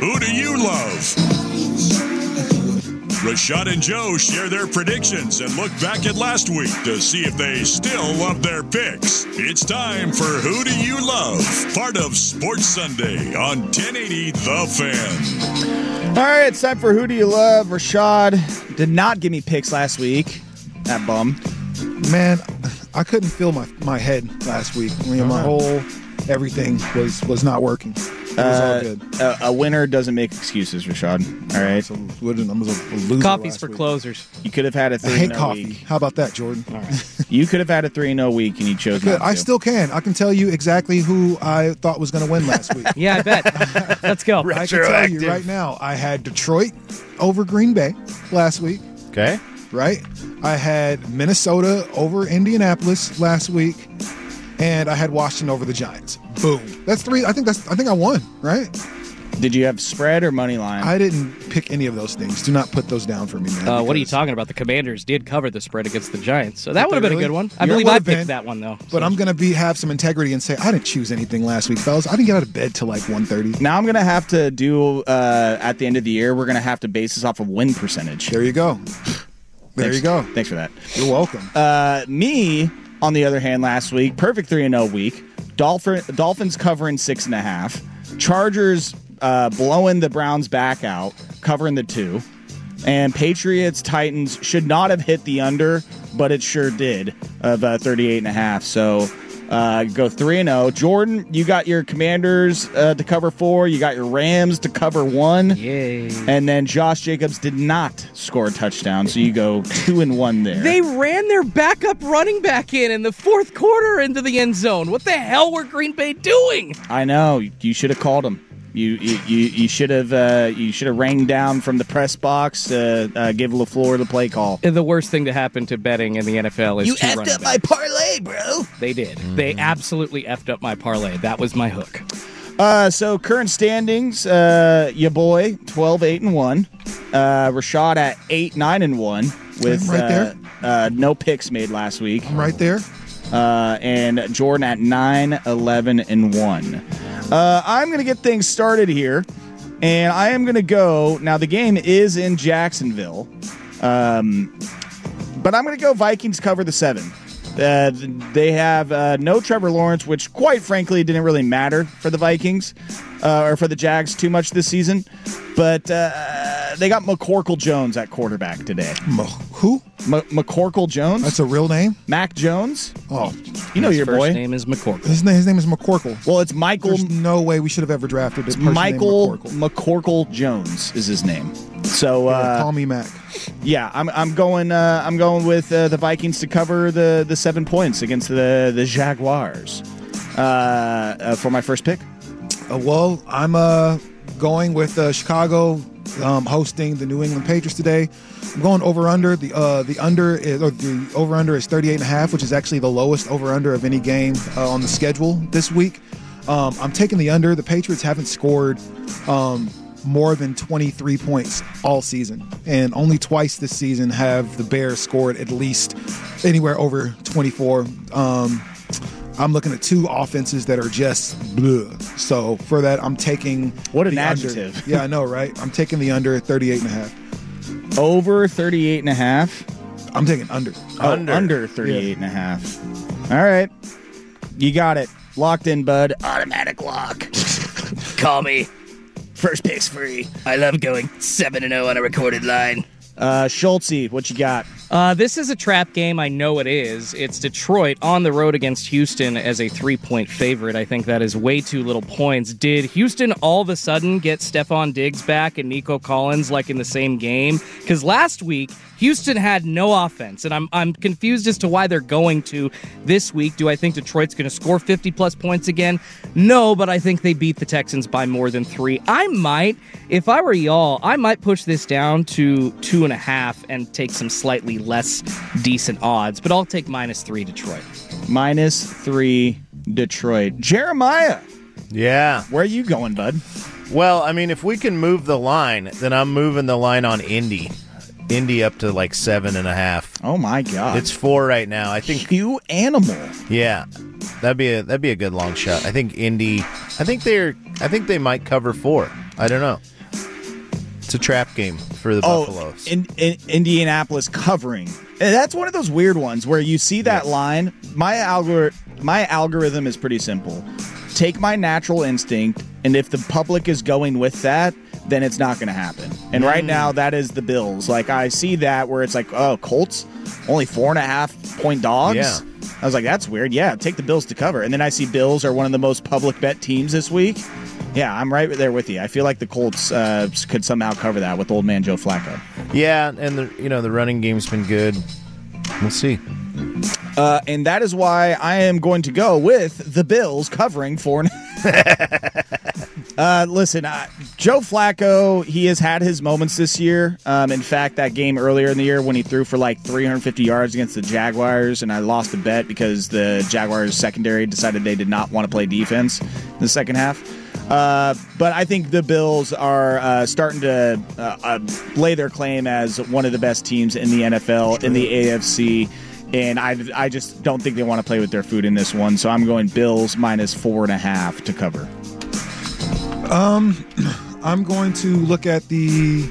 Who Do You Love? Rashad and Joe share their predictions and look back at last week to see if they still love their picks. It's time for Who Do You Love? Part of Sports Sunday on 1080 The Fan. All right, it's time for Who Do You Love? Rashad did not give me picks last week. That bum. Man, I couldn't feel my head last week. I mean, my whole everything was not working. It was all good. A winner doesn't make excuses, Rashad. All right. So, I was a loser. Coffee's last for week. closers. You could have had a I 3-0 hate coffee. week. How about that, Jordan? All right. You could have had a 3-0 week, and you chose not to. I still can. I can tell you exactly who I thought was going to win last week. Yeah, I bet. Let's go. I can tell you right now. I had Detroit over Green Bay last week. Okay. Right? I had Minnesota over Indianapolis last week, and I had Washington over the Giants. Boom. That's three. I think I won, right? Did you have spread or money line? I didn't pick any of those things. Do not put those down for me, man. What are you because- talking about? The Commanders did cover the spread against the Giants, so that Did would have they been a really? good one. I Yeah, it believe I would've picked been. that one, though. But I'm going to have some integrity and say I didn't choose anything last week, fellas. I didn't get out of bed till like 1:30. Now I'm going to have to do, at the end of the year, we're going to have to base this off of win percentage. There you go. There Thanks- you go. Thanks for that. You're welcome. Me, on the other hand, last week, perfect 3-0 week. Dolphins covering 6.5. Chargers blowing the Browns back out, covering the 2. And Patriots Titans should not have hit the under, but it sure did, of 38.5. So go 3-0. Jordan, you got your Commanders to cover 4. You got your Rams to cover 1. Yay. And then Josh Jacobs did not score a touchdown, so you go 2-1 there. They ran their backup running back in the fourth quarter into the end zone. What the hell were Green Bay doing? I know. You should have called him. You should have rang down from the press box to give LaFleur the play call. The worst thing to happen to betting in the NFL is You two effed running up my backs. parlay, bro. They did. They absolutely effed up my parlay. That was my hook. So current standings, your boy 12-8-1, Rashad at 8-9-1 with I'm right there. no picks made last week, I'm right there. and Jordan at 9-11-1. I'm gonna get things started here, and I am gonna go now. The game is in Jacksonville, but I'm gonna go Vikings cover the 7. They have no Trevor Lawrence, which quite frankly didn't really matter for the Vikings or for the Jags too much this season. But they got McCorkle Jones at quarterback today. Who? McCorkle Jones? That's a real name? Mac Jones? Oh, You know His your first boy. name is McCorkle. his name is McCorkle. Well, it's Michael. There's no way we should have ever drafted this person Michael named McCorkle. McCorkle Jones is his name. So Yeah, call me Mac. yeah, I'm going with the Vikings to cover the 7 points against the Jaguars for my first pick. Well, I'm going with Chicago hosting the New England Patriots today. I'm going over under. The over under is 38.5, which is actually the lowest over under of any game on the schedule this week. I'm taking the under. The Patriots haven't scored more than 23 points all season, and only twice this season have the Bears scored at least anywhere over 24. I'm looking at two offenses that are just bleh. So for that, I'm taking What an the under. adjective. Yeah, I know, right? I'm taking the under 38.5. Over 38.5. I'm taking under. Under 38.5. All right. You got it. Locked in, bud. Automatic lock. Call me. First pick's free. I love going 7-0 on a recorded line. Schultze, what you got? This is a trap game. I know it is. It's Detroit on the road against Houston as a 3-point favorite. I think that is way too little points. Did Houston all of a sudden get Stephon Diggs back and Nico Collins like in the same game? Because last week, Houston had no offense, and I'm confused as to why they're going to this week. Do I think Detroit's going to score 50-plus points again? No, but I think they beat the Texans by more than 3. If I were y'all, I might push this down to 2.5 and take some slightly less decent odds, but I'll take -3 Detroit. -3 Detroit. Jeremiah, Yeah. where are you going, bud? Well, I mean, if we can move the line, then I'm moving the line on Indy. Indy up to like 7.5. Oh my God. It's 4 right now. I think. you animal. Yeah, that'd be a good long shot. I think Indy. I think they might cover 4. I don't know. It's a trap game for the Buffaloes. in Indianapolis covering. And that's one of those weird ones where you see that line. My algorithm is pretty simple. Take my natural instinct, and if the public is going with that, then it's not going to happen. And right now, that is the Bills. Like, I see that where it's like, oh, Colts, only 4.5-point dogs? Yeah. I was like, that's weird. Yeah, take the Bills to cover. And then I see Bills are one of the most public bet teams this week. Yeah, I'm right there with you. I feel like the Colts could somehow cover that with old man Joe Flacco. Yeah, and the running game's been good. We'll see. And that is why I am going to go with the Bills covering 4. Listen, Joe Flacco, he has had his moments this year. In fact, that game earlier in the year when he threw for like 350 yards against the Jaguars, and I lost a bet because the Jaguars secondary decided they did not want to play defense in the second half. But I think the Bills are starting to lay their claim as one of the best teams in the NFL, in the AFC. And I just don't think they want to play with their food in this one. So I'm going Bills minus 4.5 to cover. I'm going to look at the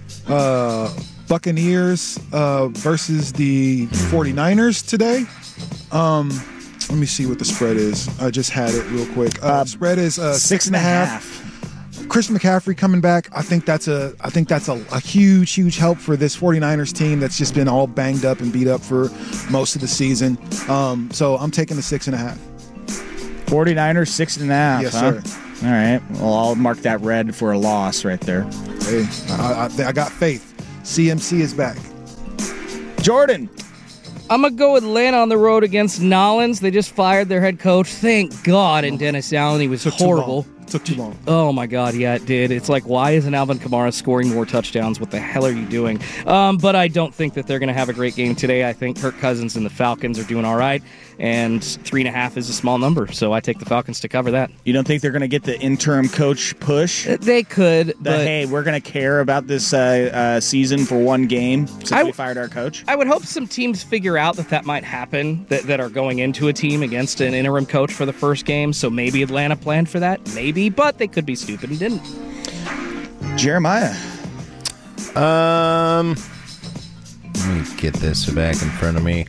Buccaneers versus the 49ers today. Let me see what the spread is. I just had it real quick. Spread is 6.5. Christian McCaffrey coming back. I think that's a huge help for this 49ers team that's just been all banged up and beat up for most of the season. So I'm taking the 6.5. 49ers 6.5. Yes, huh? sir. All right. Well, I'll mark that red for a loss right there. Hey, I got faith. CMC is back. Jordan. I'm going to go Atlanta on the road against Nolans. They just fired their head coach. Thank God. And Dennis Allen, he was horrible. Took too long. Oh, my God. Yeah, it did. It's like, why isn't Alvin Kamara scoring more touchdowns? What the hell are you doing? But I don't think that they're going to have a great game today. I think Kirk Cousins and the Falcons are doing all right. And 3.5 is a small number, so I take the Falcons to cover that. You don't think they're going to get the interim coach push? They could, but hey, we're going to care about this season for one game since we fired our coach? I would hope some teams figure out that might happen, that are going into a team against an interim coach for the first game, so maybe Atlanta planned for that, maybe, but they could be stupid and didn't. Jeremiah. Let me get this back in front of me.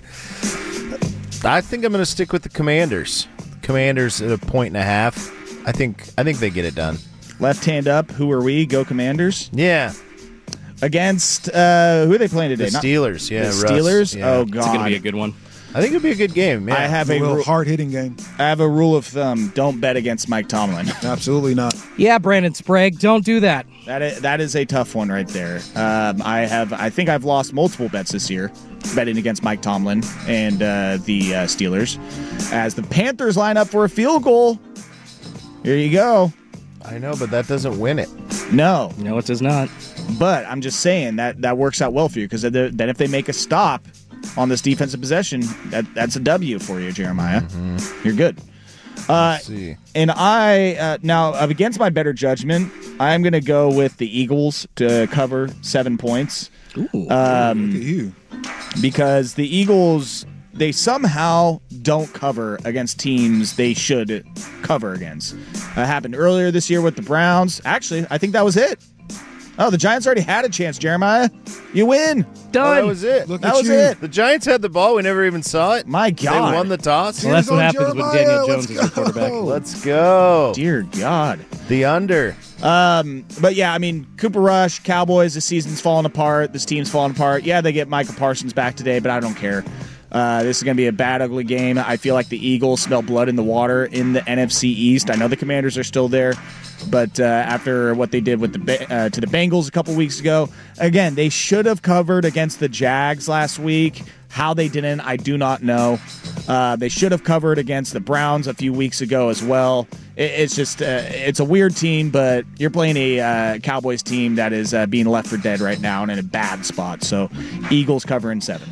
I think I'm going to stick with the Commanders. Commanders at 1.5. I think they get it done. Left hand up. Who are we? Go Commanders. Yeah. Against who are they playing today? The Steelers. The Steelers. Yeah. Oh God, It's going to be a good one. I think it'll be a good game. Yeah. I have A real hard-hitting game. I have a rule of thumb: don't bet against Mike Tomlin. Absolutely not. Yeah, Brandon Sprague, don't do that. That is a tough one right there. I think I've lost multiple bets this year betting against Mike Tomlin and the Steelers. As the Panthers line up for a field goal, here you go. I know, but that doesn't win it. No, it does not. But I'm just saying that works out well for you because then if they make a stop on this defensive possession, that's a W for you, Jeremiah. Mm-hmm. You're good. Let's see. And I now against my better judgment, I'm going to go with the Eagles to cover 7 points. Ooh, Look at you. Because the Eagles, they somehow don't cover against teams they should cover against. It happened earlier this year with the Browns. Actually, I think that was it. Oh, the Giants already had a chance, Jeremiah. You win. Oh, that was it. Look That at was you. it. The Giants had the ball. We never even saw it. My God. They won the toss. Well, that's what Here's happens on when Jeremiah. Daniel Jones Let's is the quarterback. go. Let's go. Dear God. The under. But yeah, I mean, Cooper Rush, Cowboys, the season's falling apart. This team's falling apart. Yeah, they get Micah Parsons back today, but I don't care. This is going to be a bad, ugly game. I feel like the Eagles smell blood in the water in the NFC East. I know the Commanders are still there, but after what they did with to the Bengals a couple weeks ago, again, they should have covered against the Jags last week. How they didn't, I do not know. They should have covered against the Browns a few weeks ago as well. It's just it's a weird team, but you're playing a Cowboys team that is being left for dead right now and in a bad spot. So Eagles covering 7.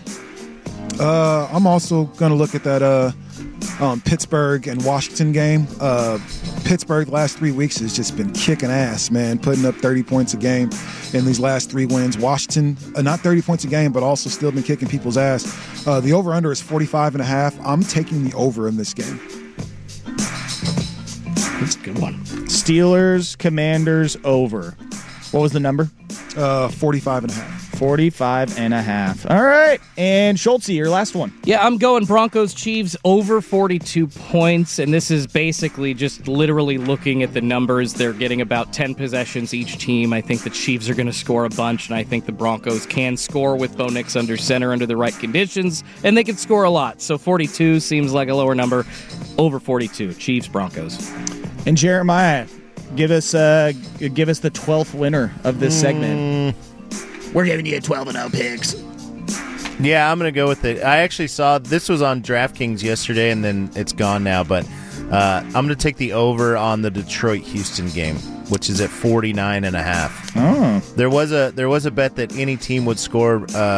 I'm also going to look at that Pittsburgh and Washington game. Pittsburgh the last 3 weeks has just been kicking ass, man, putting up 30 points a game in these last 3 wins. Washington, not 30 points a game, but also still been kicking people's ass. The over-under is 45.5. I'm taking the over in this game. That's a good one. Steelers, Commanders, over. What was the number? 45.5. 45.5. All right. And Schultze, your last one. Yeah, I'm going Broncos Chiefs over 42 points, and this is basically just literally looking at the numbers. They're getting about 10 possessions each team. I think the Chiefs are going to score a bunch, and I think the Broncos can score with Bo Nix under center under the right conditions, and they can score a lot. So 42 seems like a lower number. Over 42. Chiefs, Broncos. And Jeremiah, give us the 12th winner of this segment. We're giving you 12-0 picks. Yeah, I'm going to go with it. I actually saw this was on DraftKings yesterday, and then it's gone now. But I'm going to take the over on the Detroit-Houston game, which is at 49.5. Oh. There was a bet that any team would score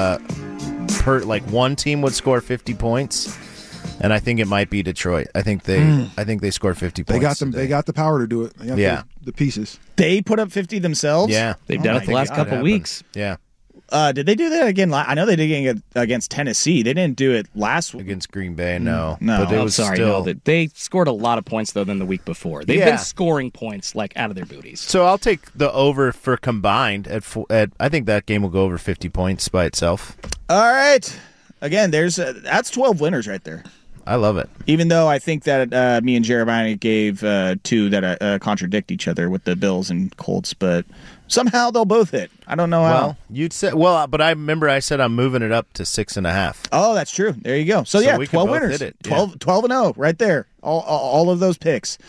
one team would score 50 points, and I think it might be Detroit. I think they scored 50 points. They got them. today. They got the power to do it. They got the pieces. They put up 50 themselves? Yeah, They've done it the last couple weeks. Yeah, did they do that again? I know they did it against Tennessee. They didn't do it last week. against Green Bay, no, No. but it I'm was sorry, still. no, they scored a lot of points, though, than the week before. They've Yeah. been scoring points, like, out of their booties. So I'll take the over for combined at I think that game will go over 50 points by itself. All right. Again, that's 12 winners right there. I love it. Even though I think that me and Jeremiah gave two that contradict each other with the Bills and Colts, but somehow they'll both hit. I don't know how. But I remember I said I'm moving it up to 6.5. Oh, that's true. There you go. So So yeah, we can 12 both winners. hit it, yeah. 12 and 0 right there. All of those picks.